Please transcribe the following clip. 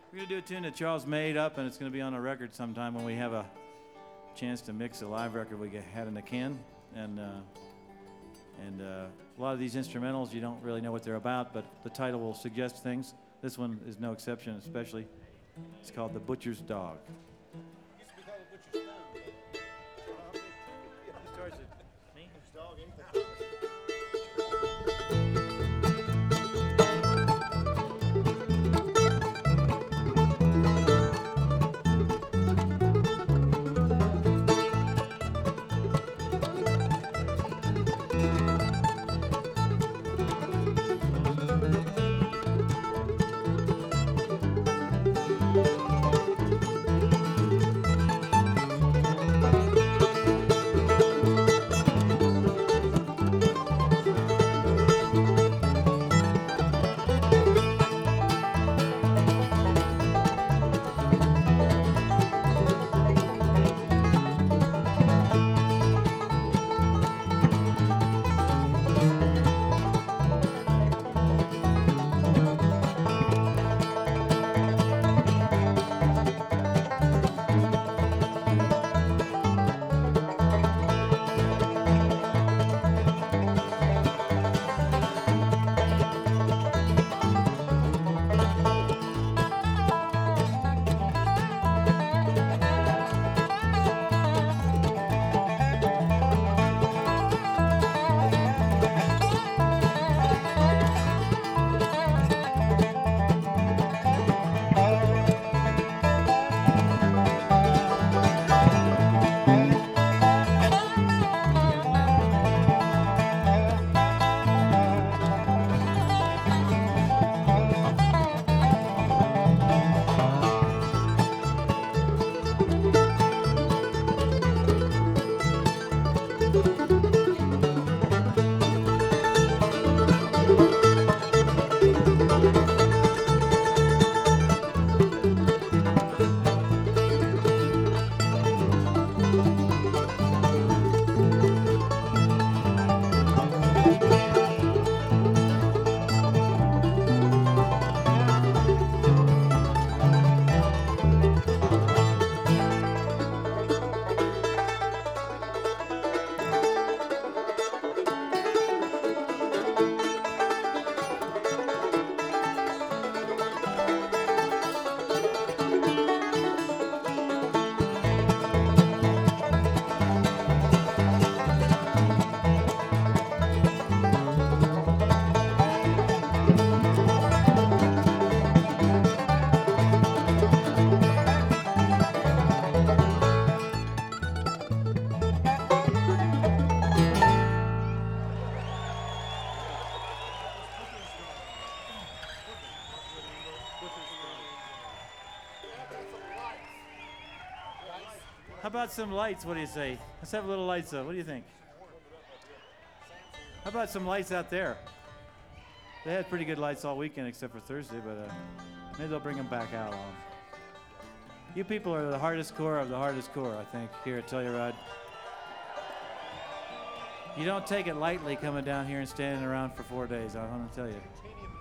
We're going to do a tune that Charles made up, and it's going to be on a record sometime when we have a chance to mix a live record we had in the can. And a lot of these instrumentals, you don't really know what they're about, but the title will suggest things. This one is no exception, especially. It's called The Butcher's Dog. Used to be called The Butcher's Dog. Me? Butcher's Dog, anything. How about some lights? What do you say? Let's have a little lights up. What do you think? How about some lights out there? They had pretty good lights all weekend except for Thursday, but maybe they'll bring them back out on. You people are the hardest core of the hardest core, I think, here at Telluride. You don't take it lightly coming down here and standing around for 4 days, I want to tell you.